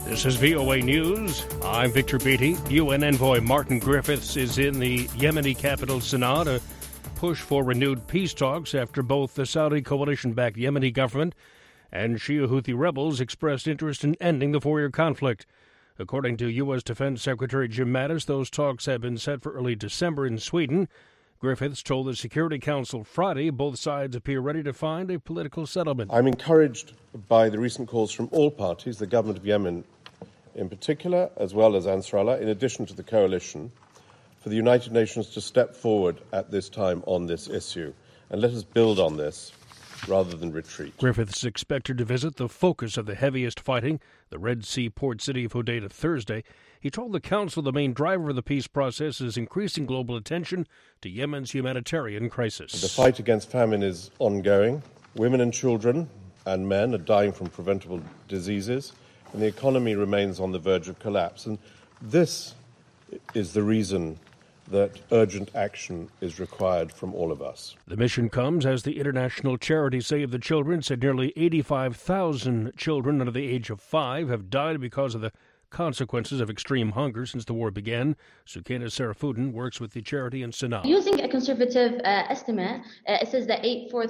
This is VOA News. I'm Victor Beatty. UN envoy Martin Griffiths is in the Yemeni capital Sana'a to push for renewed peace talks after both the Saudi coalition-backed Yemeni government and Shia Houthi rebels expressed interest in ending the four-year conflict. According to U.S. Defense Secretary Jim Mattis, those talks have been set for early December in Sweden. Griffiths told the Security Council Friday both sides appear ready to find a political settlement. I'm encouraged by the recent calls from all parties, the government of Yemen in particular, as well as Ansarallah, in addition to the coalition, for the United Nations to step forward at this time on this issue. And let us build on this rather than retreat. Griffiths is expected to visit the focus of the heaviest fighting, the Red Sea port city of Hodeidah, Thursday. He told the Council the main driver of the peace process is increasing global attention to Yemen's humanitarian crisis. The fight against famine is ongoing. Women and children and men are dying from preventable diseases, and the economy remains on the verge of collapse. And this is the reason that urgent action is required from all of us. The mission comes as the international charity Save the Children said nearly 85,000 children under the age of 5 have died because of the consequences of extreme hunger since the war began. Sukaina Sarafuddin works with the charity in Sana'a. Using a conservative estimate, it says that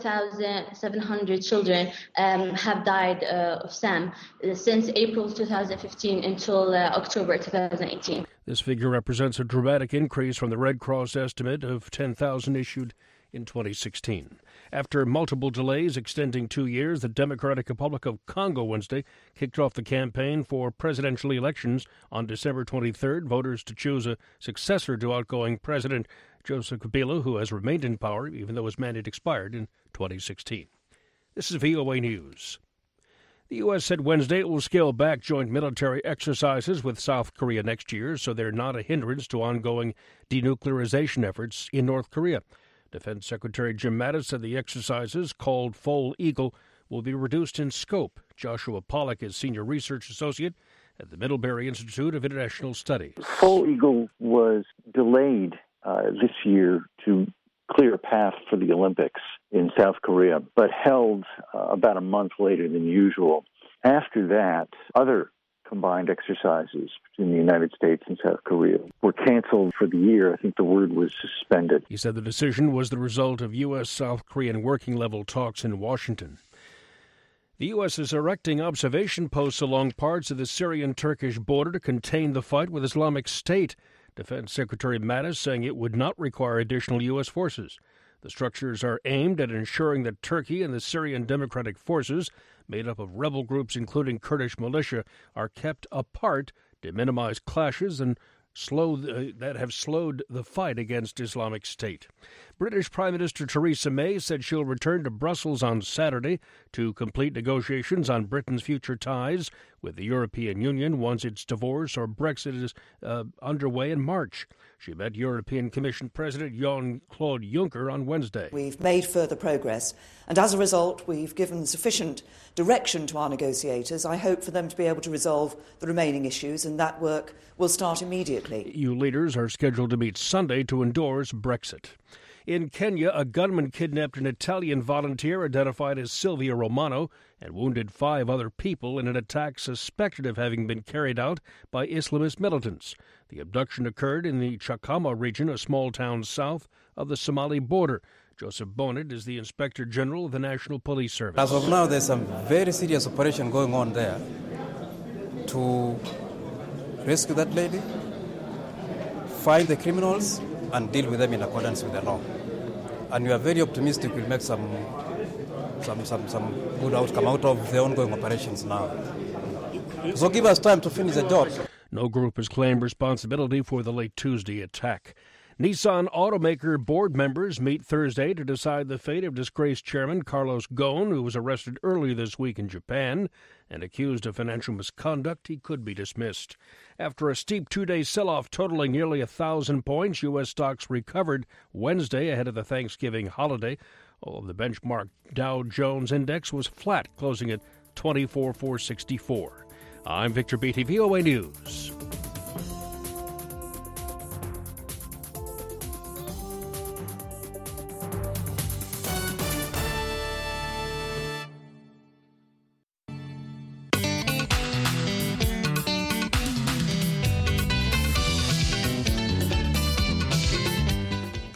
4,700 children have died of SAM since April 2015 until October 2018. This figure represents a dramatic increase from the Red Cross estimate of 10,000 issued in 2016. After multiple delays extending 2 years, the Democratic Republic of Congo Wednesday kicked off the campaign for presidential elections on December 23rd. Voters to choose a successor to outgoing President Joseph Kabila, who has remained in power even though his mandate expired in 2016. This is VOA News. The U.S. said Wednesday it will scale back joint military exercises with South Korea next year so they're not a hindrance to ongoing denuclearization efforts in North Korea. Defense Secretary Jim Mattis said the exercises, called Foal Eagle, will be reduced in scope. Joshua Pollack is Senior Research Associate at the Middlebury Institute of International Studies. Foal Eagle was delayed this year to clear a path for the Olympics in South Korea, but held about a month later than usual. After that, other combined exercises between the United States and South Korea were canceled for the year. I think the word was suspended. He said the decision was the result of U.S.-South Korean working-level talks in Washington. The U.S. is erecting observation posts along parts of the Syrian-Turkish border to contain the fight with Islamic State. Defense Secretary Mattis saying it would not require additional U.S. forces. The structures are aimed at ensuring that Turkey and the Syrian Democratic Forces, made up of rebel groups including Kurdish militia, are kept apart to minimize clashes and that have slowed the fight against Islamic State. British Prime Minister Theresa May said she'll return to Brussels on Saturday to complete negotiations on Britain's future ties with the European Union once its divorce or Brexit is underway in March. She met European Commission President Jean-Claude Juncker on Wednesday. We've made further progress, and as a result, we've given sufficient direction to our negotiators. I hope for them to be able to resolve the remaining issues, and that work will start immediately. EU leaders are scheduled to meet Sunday to endorse Brexit. In Kenya, a gunman kidnapped an Italian volunteer identified as Silvia Romano and wounded 5 other people in an attack suspected of having been carried out by Islamist militants. The abduction occurred in the Chakama region, a small town south of the Somali border. Joseph Bonnet is the Inspector General of the National Police Service. As of now, there's some very serious operation going on there to rescue that lady, find the criminals, and deal with them in accordance with the law. And we are very optimistic we'll make some good outcome out of the ongoing operations now. So give us time to finish the job. No group has claimed responsibility for the late Tuesday attack. Nissan automaker board members meet Thursday to decide the fate of disgraced chairman Carlos Ghosn, who was arrested earlier this week in Japan and accused of financial misconduct. He could be dismissed. After a steep 2-day sell-off totaling nearly 1,000 points, U.S. stocks recovered Wednesday ahead of the Thanksgiving holiday. Although the benchmark Dow Jones Index was flat, closing at 24,464. I'm Victor Beatty, VOA News.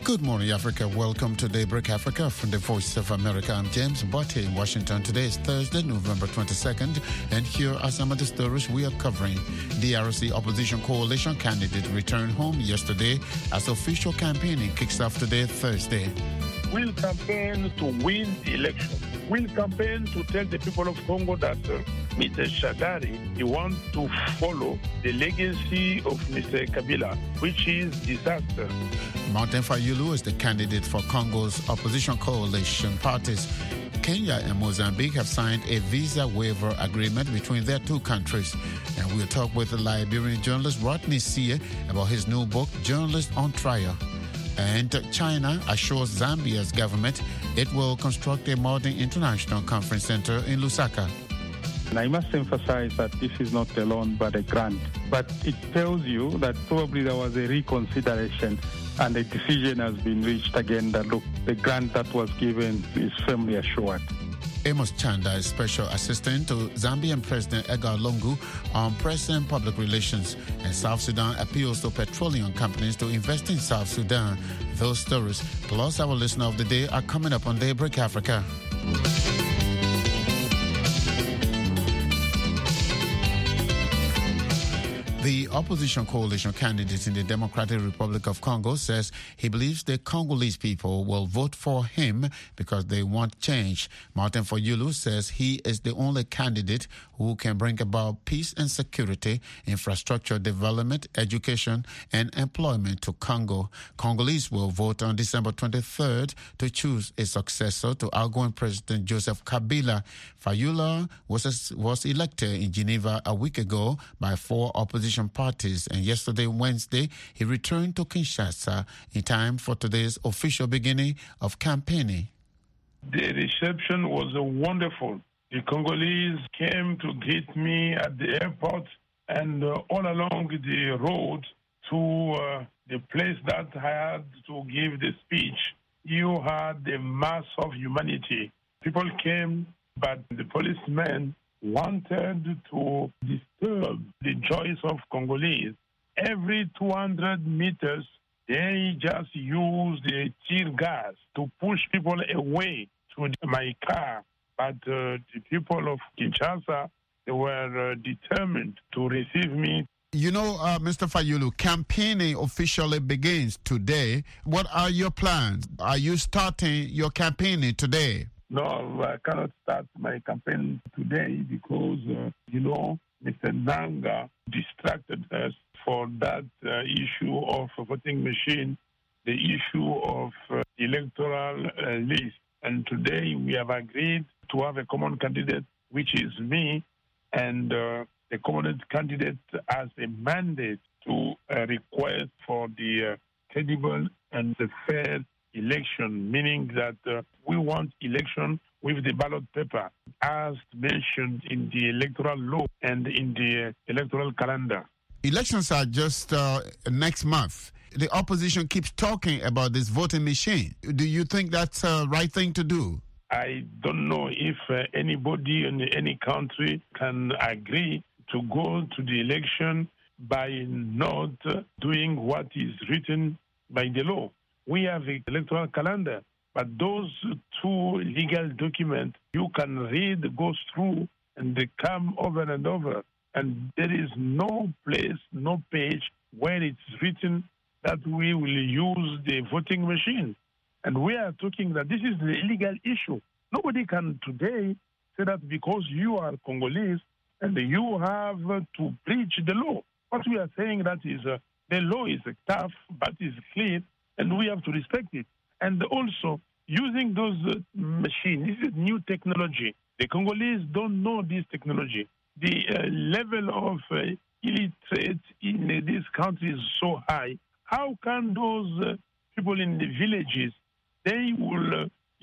Good morning, Africa. Welcome to Daybreak Africa from the Voice of America. I'm James Botte in Washington. Today is Thursday, November 22nd, and here are some of the stories we are covering. DRC opposition coalition candidate returned home yesterday as official campaigning kicks off today, Thursday. We'll campaign to win the election. We'll campaign to tell the people of Congo that Mr. Shadari, he wants to follow the legacy of Mr. Kabila, which is disaster. Martin Fayulu is the candidate for Congo's opposition coalition parties. Kenya and Mozambique have signed a visa waiver agreement between their two countries. And we'll talk with the Liberian journalist Rodney Sie about his new book, Journalist on Trial. And China assures Zambia's government it will construct a modern international conference center in Lusaka. And I must emphasize that this is not a loan but a grant. But it tells you that probably there was a reconsideration and a decision has been reached again that, look, the grant that was given is firmly assured. Amos Chanda is Special Assistant to Zambian President Edgar Lungu on Press and Public Relations. And South Sudan appeals to petroleum companies to invest in South Sudan. Those stories, plus our listener of the day, are coming up on Daybreak Africa. The opposition coalition candidate in the Democratic Republic of Congo says he believes the Congolese people will vote for him because they want change. Martin Fayulu says he is the only candidate who can bring about peace and security, infrastructure development, education, and employment to Congo. Congolese will vote on December 23rd to choose a successor to outgoing President Joseph Kabila. Fayulu was elected in Geneva a week ago by 4 opposition parties, and yesterday, Wednesday, he returned to Kinshasa in time for today's official beginning of campaigning. The reception was wonderful. The Congolese came to greet me at the airport and all along the road to the place that I had to give the speech. You had the mass of humanity. People came, but the policemen wanted to disturb the joys of Congolese. Every 200 meters, they just used the tear gas to push people away to my car. But the people of Kinshasa, they were determined to receive me. You know, Mr. Fayulu, campaigning officially begins today. What are your plans? Are you starting your campaigning today? No, I cannot start my campaign today because, Mr. Nanga distracted us for that issue of voting machine, the issue of electoral list. And today we have agreed to have a common candidate, which is me, and the common candidate has a mandate to request for the credible and the fair election, meaning that we want election with the ballot paper, as mentioned in the electoral law and in the electoral calendar. Elections are just next month. The opposition keeps talking about this voting machine. Do you think that's the right thing to do? I don't know if anybody in any country can agree to go to the election by not doing what is written by the law. We have an electoral calendar, but those 2 legal documents you can read, go through, and they come over and over. And there is no place, no page where it's written that we will use the voting machine. And we are talking that this is the illegal issue. Nobody can today say that because you are Congolese and you have to breach the law. What we are saying that is the law is tough, but it's clear, and we have to respect it. And also, using those machines, this is new technology. The Congolese don't know this technology. The level of illiterate in this country is so high. How can those people in the villages, they will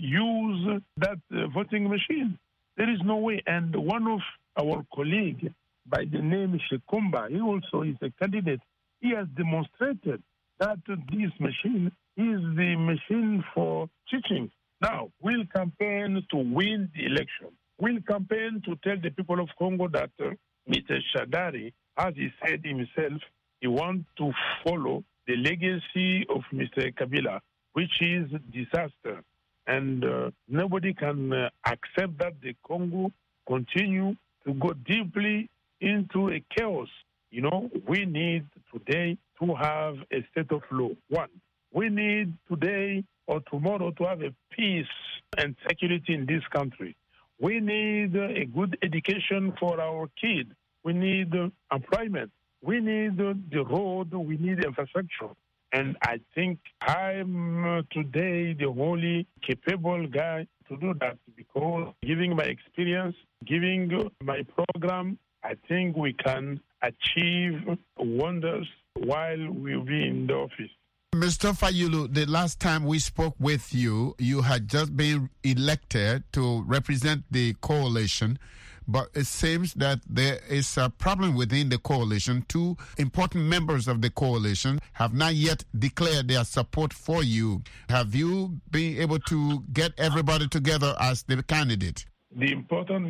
use that voting machine? There is no way. And one of our colleagues, by the name Shekumba, he also is a candidate. He has demonstrated that this machine is the machine for cheating. Now, we'll campaign to win the election. We'll campaign to tell the people of Congo that Mr. Shadari, as he said himself, he wants to follow the legacy of Mr. Kabila, which is disaster. And nobody can accept that the Congo continue to go deeply into a chaos. You know, we need today to have a state of law. One, we need today or tomorrow to have a peace and security in this country. We need a good education for our kids. We need employment. We need the road. We need infrastructure. And I think I'm today the only capable guy to do that, because giving my experience, giving my program, I think we can achieve wonders while we'll be in the office. Mr. Fayulu, the last time we spoke with you, you had just been elected to represent the coalition, but it seems that there is a problem within the coalition. Two important members of the coalition have not yet declared their support for you. Have you been able to get everybody together as the candidate? The important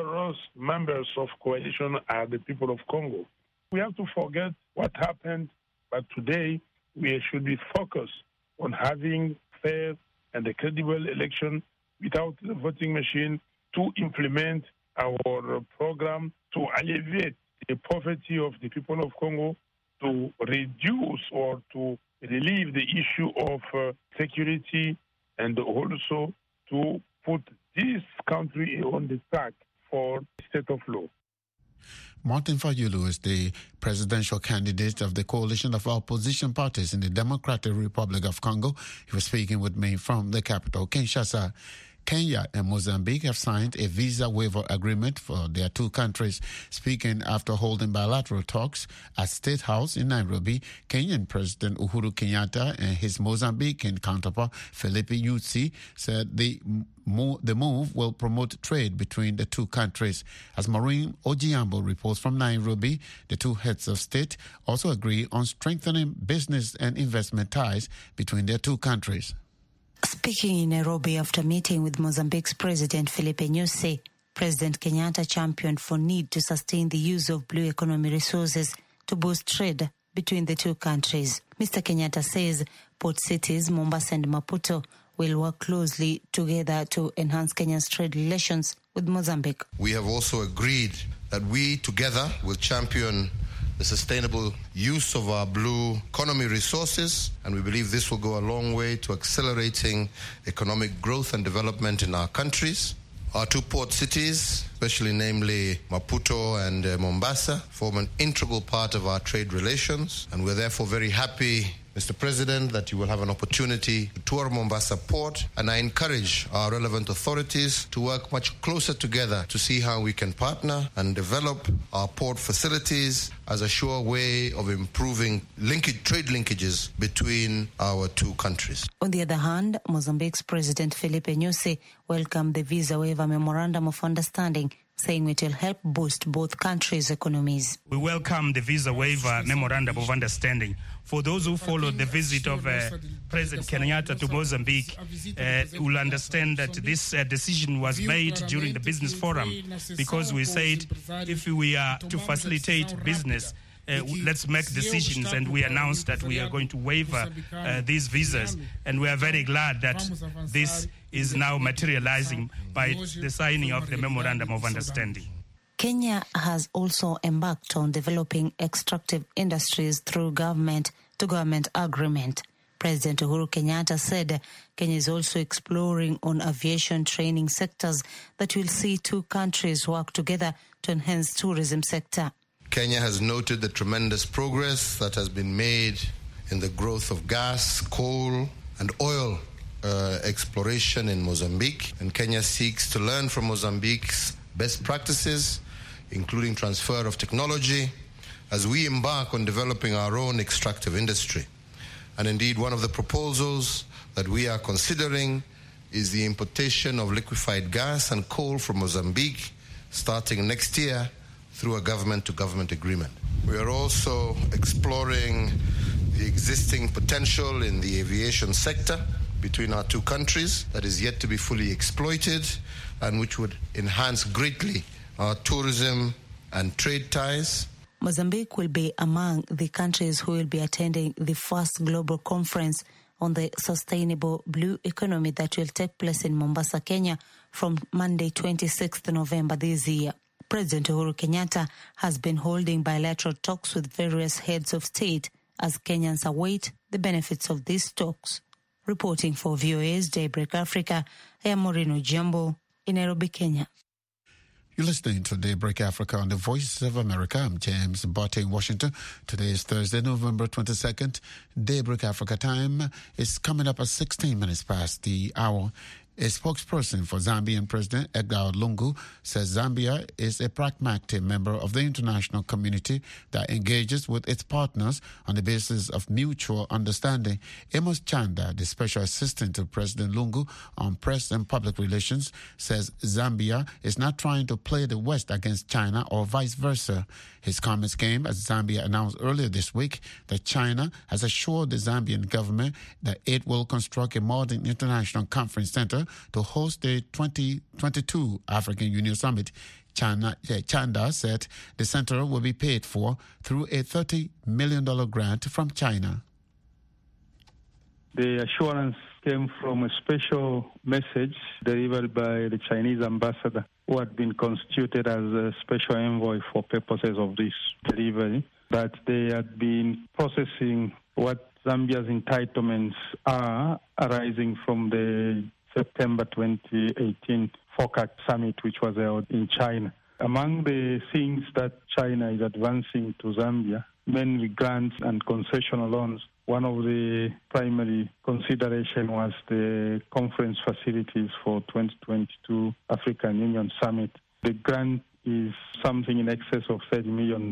members of coalition are the people of Congo. We have to forget what happened, but today we should be focused on having fair and a credible election without the voting machine to implement our program to alleviate the poverty of the people of Congo, to reduce or to relieve the issue of security, and also to put this country on the track for state of law. Martin Fayulu is the presidential candidate of the coalition of opposition parties in the Democratic Republic of Congo. He was speaking with me from the capital, Kinshasa. Kenya and Mozambique have signed a visa waiver agreement for their two countries. Speaking after holding bilateral talks at State House in Nairobi, Kenyan President Uhuru Kenyatta and his Mozambican counterpart Filipe Nyusi said the move will promote trade between the two countries. As Maureen Ojiambo reports from Nairobi, the two heads of state also agree on strengthening business and investment ties between their two countries. Speaking in Nairobi after meeting with Mozambique's President Filipe Nyusi, President Kenyatta championed for need to sustain the use of blue economy resources to boost trade between the two countries. Mr. Kenyatta says port cities Mombasa and Maputo will work closely together to enhance Kenya's trade relations with Mozambique. We have also agreed that we together will champion the sustainable use of our blue economy resources, and we believe this will go a long way to accelerating economic growth and development in our countries. Our two port cities, especially namely Maputo and Mombasa, form an integral part of our trade relations, and we're therefore very happy, Mr. President, that you will have an opportunity to tour Mombasa Port, and I encourage our relevant authorities to work much closer together to see how we can partner and develop our port facilities as a sure way of improving trade linkages between our two countries. On the other hand, Mozambique's President Filipe Nyusi welcomed the visa waiver memorandum of understanding, saying it will help boost both countries' economies. We welcome the visa waiver memorandum of understanding. For those who followed the visit of President Kenyatta to Mozambique, will understand that this decision was made during the business forum, because we said if we are to facilitate business, let's make decisions, and we announced that we are going to waiver these visas, and we are very glad that this is now materializing by the signing of the Memorandum of Understanding. Kenya has also embarked on developing extractive industries through government-to-government agreement. President Uhuru Kenyatta said Kenya is also exploring on aviation training sectors that will see two countries work together to enhance tourism sector. Kenya has noted the tremendous progress that has been made in the growth of gas, coal, and oil exploration in Mozambique, and Kenya seeks to learn from Mozambique's best practices, including transfer of technology, as we embark on developing our own extractive industry. And indeed, one of the proposals that we are considering is the importation of liquefied gas and coal from Mozambique starting next year through a government-to-government agreement. We are also exploring the existing potential in the aviation sector between our two countries that is yet to be fully exploited, and which would enhance greatly our tourism and trade ties. Mozambique will be among the countries who will be attending the first global conference on the Sustainable Blue Economy that will take place in Mombasa, Kenya from Monday 26th November this year. President Uhuru Kenyatta has been holding bilateral talks with various heads of state as Kenyans await the benefits of these talks. Reporting for VOA's Daybreak Africa, I am Moreno Jambo in Nairobi, Kenya. You're listening to Daybreak Africa on the Voice of America. I'm James Botte in Washington. Today is Thursday, November 22nd. Daybreak Africa time is coming up at 16 minutes past the hour. A spokesperson for Zambian President Edgar Lungu says Zambia is a pragmatic member of the international community that engages with its partners on the basis of mutual understanding. Amos Chanda, the special assistant to President Lungu on press and public relations, says Zambia is not trying to play the West against China or vice versa. His comments came as Zambia announced earlier this week that China has assured the Zambian government that it will construct a modern international conference center to host the 2022 African Union Summit. Chanda said the center will be paid for through a $30 million grant from China. The assurance came from a special message delivered by the Chinese ambassador, who had been constituted as a special envoy for purposes of this delivery, that they had been processing what Zambia's entitlements are arising from the September 2018 FOCAC summit, which was held in China. Among the things that China is advancing to Zambia, mainly grants and concessional loans, one of the primary consideration was the conference facilities for 2022 African Union Summit. The grant is something in excess of $30 million.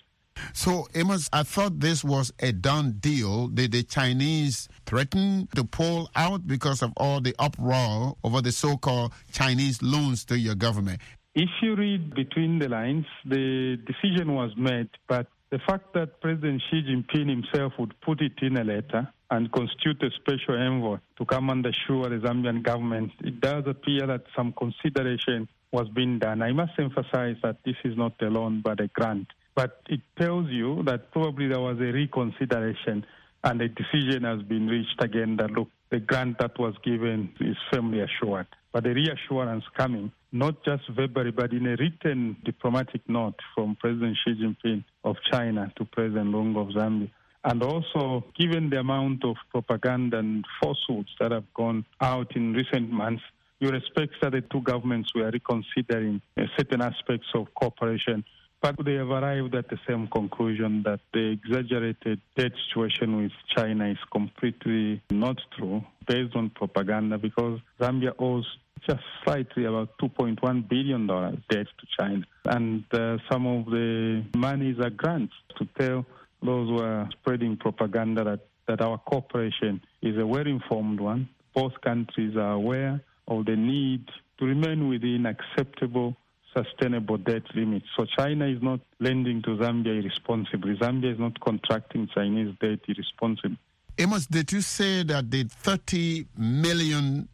So, Amos, I thought this was a done deal. Did the Chinese threaten to pull out because of all the uproar over the so-called Chinese loans to your government? If you read between the lines, the decision was made, but the fact that President Xi Jinping himself would put it in a letter and constitute a special envoy to come and assure the Zambian government, it does appear that some consideration was being done. I must emphasize that this is not a loan but a grant. But it tells you that probably there was a reconsideration and a decision has been reached again that, look, the grant that was given is firmly assured. But the reassurance coming, not just verbally, but in a written diplomatic note from President Xi Jinping of China to President Lungu of Zambia. And also, given the amount of propaganda and falsehoods that have gone out in recent months, you expect that the two governments were reconsidering certain aspects of cooperation. But they have arrived at the same conclusion that the exaggerated debt situation with China is completely not true, based on propaganda, because Zambia owes just slightly about $2.1 billion debt to China. And some of the monies are grants to tell those who are spreading propaganda that our cooperation is a well-informed one. Both countries are aware of the need to remain within acceptable sustainable debt limits. So China is not lending to Zambia irresponsibly. Zambia is not contracting Chinese debt irresponsibly. Amos, did you say that the $30 million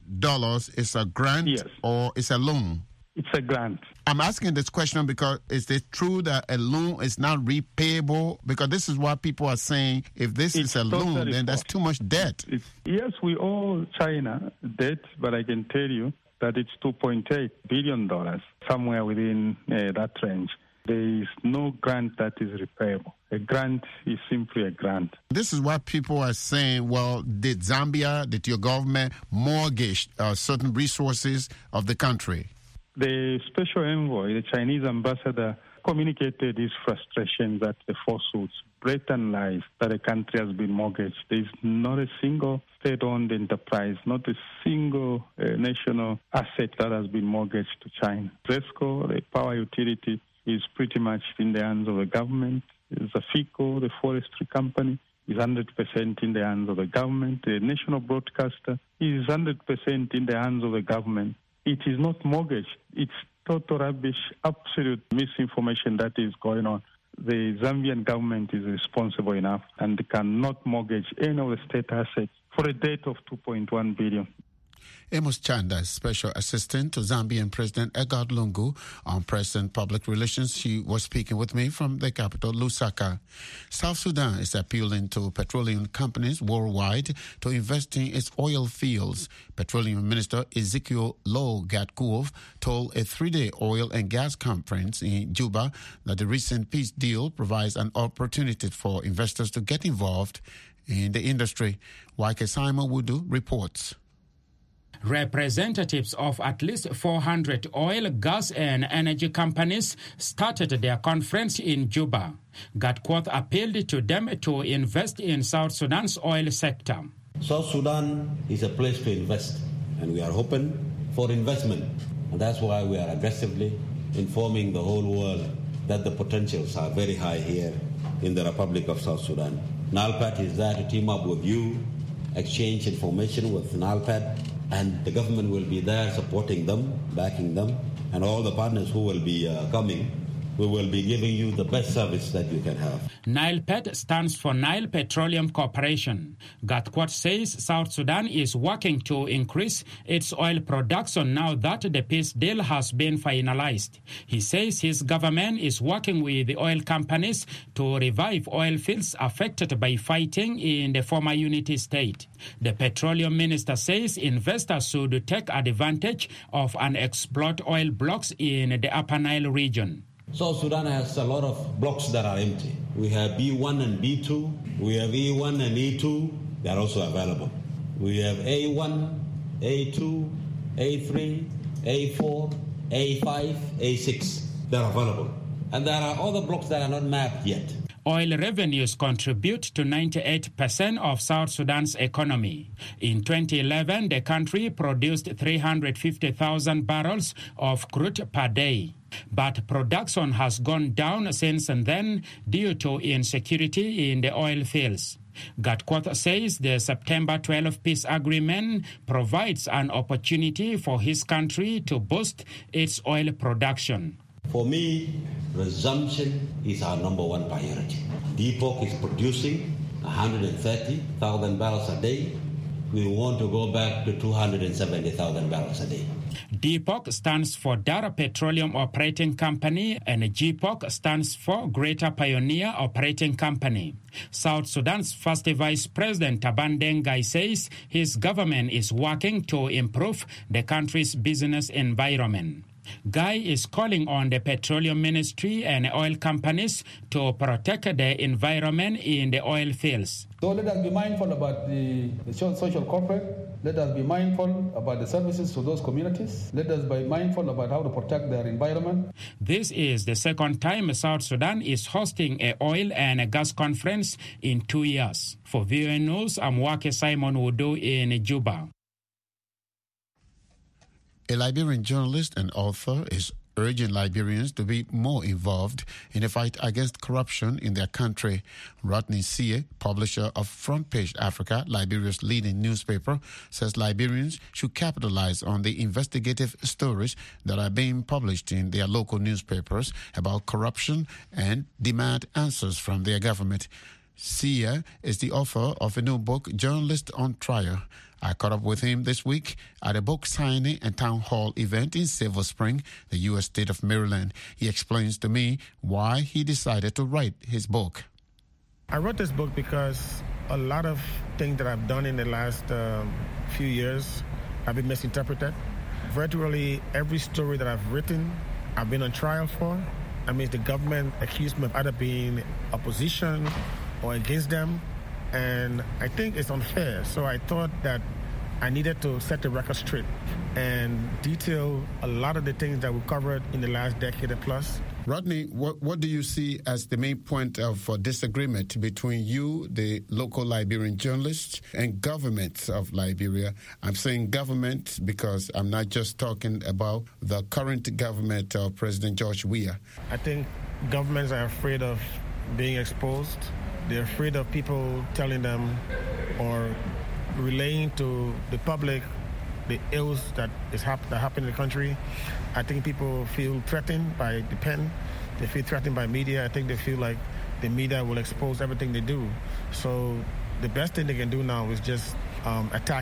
is a grant or is a loan? It's a grant. I'm asking this question because is it true that a loan is not repayable? Because this is what people are saying. If this is a loan, then that's too much debt. Yes, we owe China debt, but I can tell you that it's $2.8 billion, somewhere within that range. There is no grant that is repayable. A grant is simply a grant. This is what people are saying. Well, did your government mortgage certain resources of the country? The special envoy, the Chinese ambassador, communicated his frustrations at the falsehoods, blatant lies that the country has been mortgaged. There is not a single state-owned enterprise, not a single national asset that has been mortgaged to China. ZESCO, the power utility, is pretty much in the hands of the government. Zafico, the forestry company, is 100% in the hands of the government. The national broadcaster is 100% in the hands of the government. It is not mortgaged. It's total rubbish, absolute misinformation that is going on. The Zambian government is responsible enough and cannot mortgage any of the state assets for a debt of $2.1 billion. Amos Chanda, Special Assistant to Zambian President Edgar Lungu on Press and Public Relations. She was speaking with me from the capital, Lusaka. South Sudan is appealing to petroleum companies worldwide to invest in its oil fields. Petroleum Minister Ezekiel Low Gatkuov told a 3-day oil and gas conference in Juba that the recent peace deal provides an opportunity for investors to get involved in the industry. Waike Simon Wudu reports. Representatives of at least 400 oil, gas and energy companies started their conference in Juba. Gatkuoth appealed to them to invest in South Sudan's oil sector. South Sudan is a place to invest, and we are open for investment. And that's why we are aggressively informing the whole world that the potentials are very high here in the Republic of South Sudan. NALPAD is there to team up with you, exchange information with NALPAD, and the government will be there supporting them, backing them, and all the partners who will be coming. We will be giving you the best service that you can have. NILPET stands for Nile Petroleum Corporation. Gatkuoth says South Sudan is working to increase its oil production now that the peace deal has been finalized. He says his government is working with the oil companies to revive oil fields affected by fighting in the former unity state. The petroleum minister says investors should take advantage of unexplored oil blocks in the Upper Nile region. South Sudan has a lot of blocks that are empty. We have B1 and B2. We have E1 and E2. They are also available. We have A1, A2, A3, A4, A5, A6. They're available. And there are other blocks that are not mapped yet. Oil revenues contribute to 98% of South Sudan's economy. In 2011, the country produced 350,000 barrels of crude per day. But production has gone down since then due to insecurity in the oil fields. Gatkuoth says the September 12 peace agreement provides an opportunity for his country to boost its oil production. For me, resumption is our number one priority. DPOC is producing 130,000 barrels a day. We want to go back to 270,000 barrels a day. DPOC stands for Dara Petroleum Operating Company and GPOC stands for Greater Pioneer Operating Company. South Sudan's first Vice President Taban Dengai says his government is working to improve the country's business environment. Guy is calling on the petroleum ministry and oil companies to protect the environment in the oil fields. So let us be mindful about the social corporate. Let us be mindful about the services to those communities. Let us be mindful about how to protect their environment. This is the second time South Sudan is hosting an oil and a gas conference in 2 years. For VOA News, I'm Waike Simon Wudu in Juba. A Liberian journalist and author is urging Liberians to be more involved in the fight against corruption in their country. Rodney Sie, publisher of Front Page Africa, Liberia's leading newspaper, says Liberians should capitalize on the investigative stories that are being published in their local newspapers about corruption and demand answers from their government. Sie is the author of a new book, Journalist on Trial. I caught up with him this week at a book signing and town hall event in Silver Spring, the U.S. state of Maryland. He explains to me why he decided to write his book. I wrote this book because a lot of things that I've done in the last few years have been misinterpreted. Virtually every story that I've written, I've been on trial for. I mean, the government accused me of either being opposition or against them. And I think it's unfair. So I thought that I needed to set the record straight and detail a lot of the things that we covered in the last decade and plus. Rodney, what do you see as the main point of disagreement between you, the local Liberian journalists, and government of Liberia? I'm saying government because I'm not just talking about the current government of President George Weah. I think governments are afraid of being exposed. They're afraid of people telling them or relaying to the public the ills that happen in the country. I think people feel threatened by the pen. They feel threatened by media. I think they feel like the media will expose everything they do. So the best thing they can do now is just attack.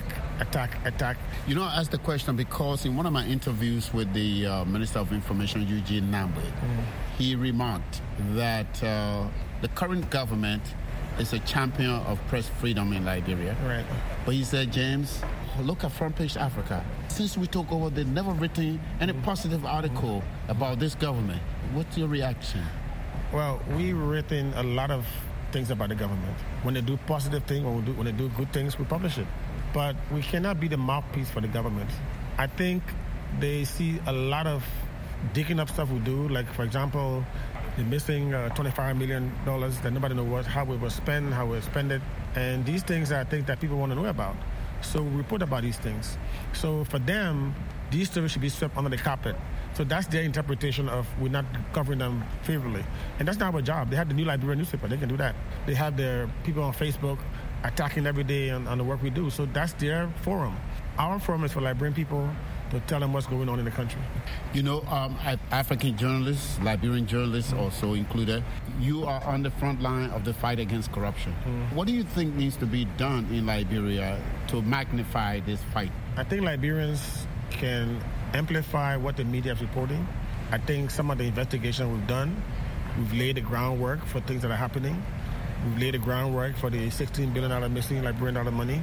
You know, I asked the question because in one of my interviews with the Minister of Information, Eugene Nambwe, he remarked that the current government is a champion of press freedom in Liberia. Right. But he said, James, look at Front Page Africa. Since we took over, they've never written any positive article about this government. What's your reaction? Well, we've written a lot of things about the government. When they do positive things, when they do good things, we publish it. But we cannot be the mouthpiece for the government. I think they see a lot of digging up stuff we do, like, for example, the missing $25 million that nobody knows how it was spent, how we spend it. And these things are things that people want to know about. So we report about these things. So for them, these stories should be swept under the carpet. So that's their interpretation of we're not covering them favorably. And that's not our job. They have the New Liberian newspaper. They can do that. They have their people on Facebook attacking every day on the work we do. So that's their forum. Our forum is for Liberian people to tell them what's going on in the country. You know, African journalists, Liberian journalists also included, you are on the front line of the fight against corruption. What do you think needs to be done in Liberia to magnify this fight? I think Liberians can amplify what the media is reporting. I think some of the investigation we've done, we've laid the groundwork for things that are happening. We've laid the groundwork for the $16 billion missing Liberian money.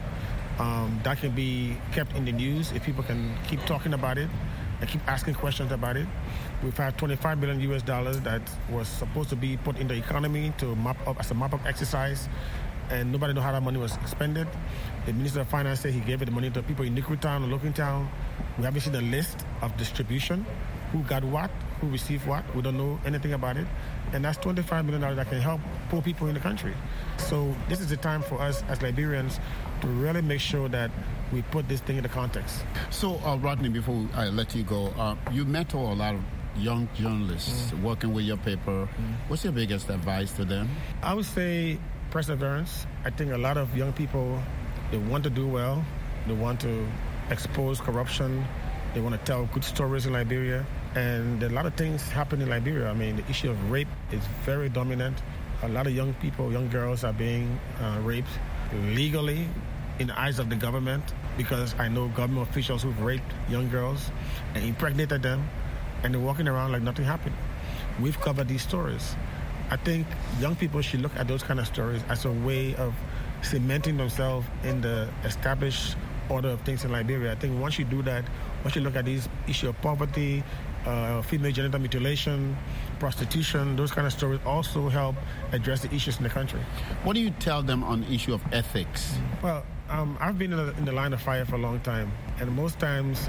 That can be kept in the news if people can keep talking about it and keep asking questions about it. We've had $25 billion that was supposed to be put in the economy to map up as a map-up exercise, and nobody knew how that money was expended. The Minister of Finance said he gave it the money to people in Nikutown and Lokintown. We haven't seen a list of distribution, who got what, who received what. We don't know anything about it. And that's $25 million that can help poor people in the country. So this is the time for us as Liberians to really make sure that we put this thing into context. So, Rodney, before I let you go, you mentor a lot of young journalists working with your paper. What's your biggest advice to them? I would say perseverance. I think a lot of young people, they want to do well. They want to expose corruption. They want to tell good stories in Liberia. And a lot of things happen in Liberia. I mean, the issue of rape is very dominant. A lot of young people, young girls are being raped legally in the eyes of the government, because I know government officials who've raped young girls and impregnated them, and they're walking around like nothing happened. We've covered these stories. I think young people should look at those kind of stories as a way of cementing themselves in the established order of things in Liberia. I think once you do that, once you look at these issues of poverty, female genital mutilation, prostitution, those kind of stories also help address the issues in the country. What do you tell them on the issue of ethics? Well, I've been in the line of fire for a long time, and most times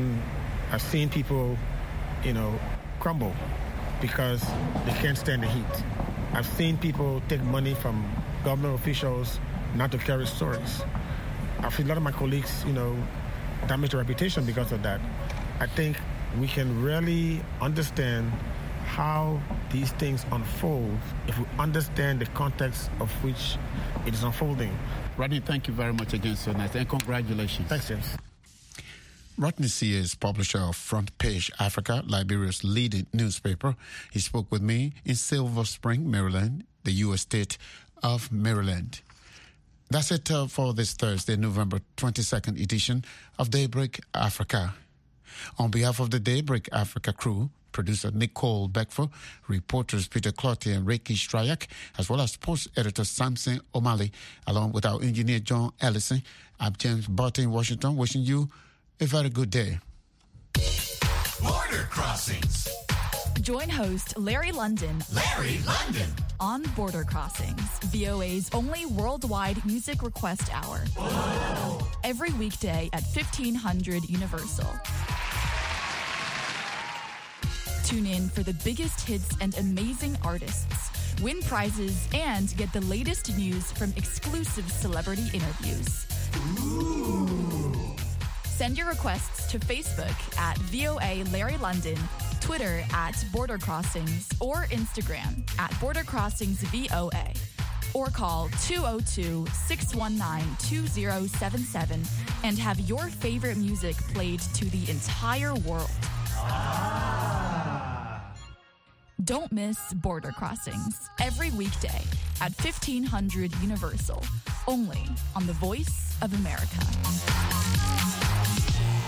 I've seen people, crumble because they can't stand the heat. I've seen people take money from government officials not to carry stories. I've seen a lot of my colleagues, damage their reputation because of that. I think we can really understand how these things unfold if we understand the context of which it is unfolding. Rodney, thank you very much again, so nice, and congratulations. Thanks, James. Rodney C. is publisher of Front Page Africa, Liberia's leading newspaper. He spoke with me in Silver Spring, Maryland, the U.S. state of Maryland. That's it for this Thursday, November 22nd edition of Daybreak Africa. On behalf of the Daybreak Africa crew, producer Nicole Beckford, reporters Peter Cloutier and Reiki Strayak, as well as sports editor Samson O'Malley, along with our engineer John Ellison, I'm James Barton in Washington, wishing you a very good day. Border Crossings. Join host Larry London. On Border Crossings, VOA's only worldwide music request hour. Whoa. Every weekday at 1500 Universal. Tune in for the biggest hits and amazing artists, win prizes, and get the latest news from exclusive celebrity interviews. Ooh. Send your requests to Facebook at VOA Larry London, Twitter at Border Crossings, or Instagram at Border Crossings VOA. Or call 202-619-2077 and have your favorite music played to the entire world. Don't miss Border Crossings every weekday at 1500 Universal, only on the Voice of America.